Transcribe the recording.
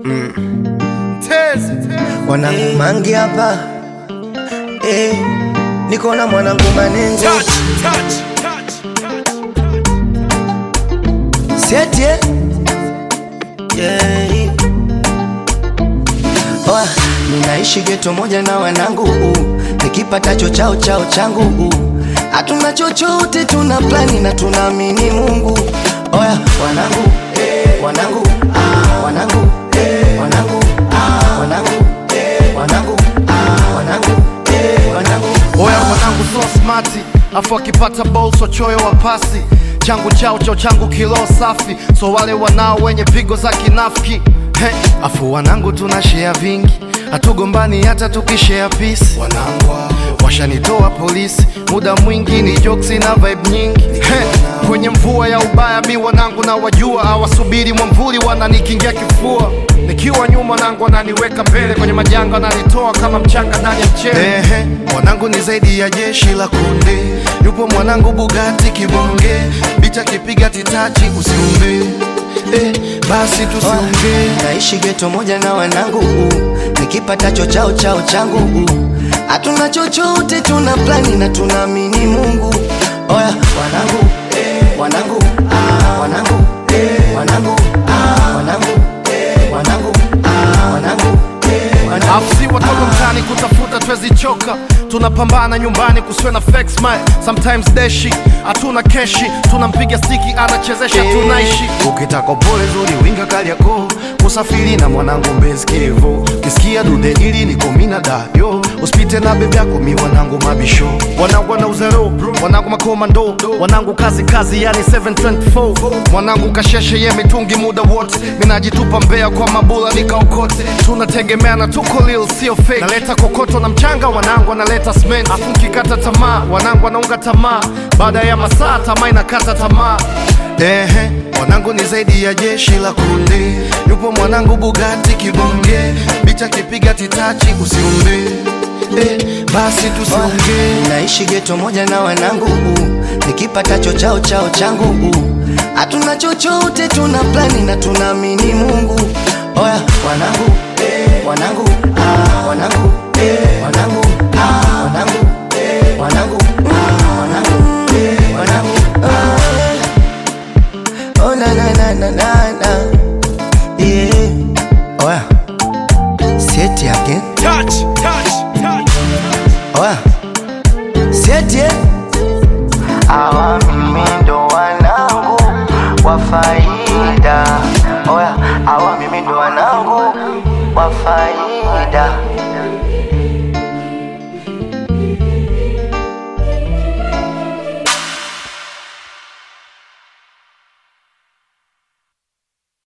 Wanangu mangi hapa, niko na mwanangu Manengo. Seti ninaishi geto moja na wanangu, nikipatacho chao changu. Hatuna chochote, tuna plani na tunaamini Mungu. Oya wanangu, wanangu, wanangu, wanangu, wanangu, wanangu, wanangu, wanangu. Oya wanangu so smarti, afu akipata ball so choyo wa pasi. Changu chao changu kilo safi, so wale wanao wenye pigo za kinafiki. Afu wanangu tunashare vingi, hatugombani hata tukishare peace. Wanangu washanitoa polisi, muda mwingi ni jokes na vibe nyingi. Kwenye mvua ya ubaya mi wanangu na wajua, hawasubiri mwamvuli wananikingia kifua. Nikiwa nyuma wanangu wananiweka mbele, kwenye majanga wananitoa kama mchanga ndani ya mchele. Wanangu ni zaidi ya jeshi la kunde, yupo mwanangu Bugatti kibonge, bicha kipiga titachi usiumbe. Basi tusiongee. Naishi geto moja na wanangu, nikipatacho chao changu. Hatuna chochote, tuna plani na tunaamini Mungu. Oya wanangu, wanangu, wanangu, wanangu, wanangu, wanangu, wanangu. Afsi watoto mtani kutafuta twezi choka, tunapambana nyumbani kusiwe na fake smile. Sometimes deshi, hatuna keshi, tunampiga stiki anachezesha tunaishi. Ukitaka pole zuri winga Kariakoo, kusafiri na mwanangu Mbezi Kivu. Kisikia dude ili niko mina dayo, usipite na bebe yako mi wanangu mabisho. Wanangu wana uzero, wanangu makomando, wanangu kazi yani 724. Mwanangu kasheshe ye mitungi muda wote, minajitupa Mbeya kwa mabula nikaokote. Tunategemeana tuko lil sio fake, naleta kokoto na mchanga, wanangu analeta cement. Afu kikata tamaa, wanangu wanaunga tamaa, baada ya masaa tamaa inakata tamaa. Wanangu ni zaidi ya jeshi la kunde, yupo mwanangu Bugatti kibonge, bicha kipiga titachi usiumbe. Basi tusiongee. Naishi geto moja na wanangu, nikipatacho chao changu. Hatuna chochote, tuna plani na tunaamini Mungu. Oya wanangu, wanangu, wanangu, wanangu, wanangu, wanangu, wanangu, wanangu. Oh na na na na na, yeah. Oya seti again. Oya seti. Awa mimi ndo wanangu wa faida. Oya awa mimi ndo wanangu wa faida.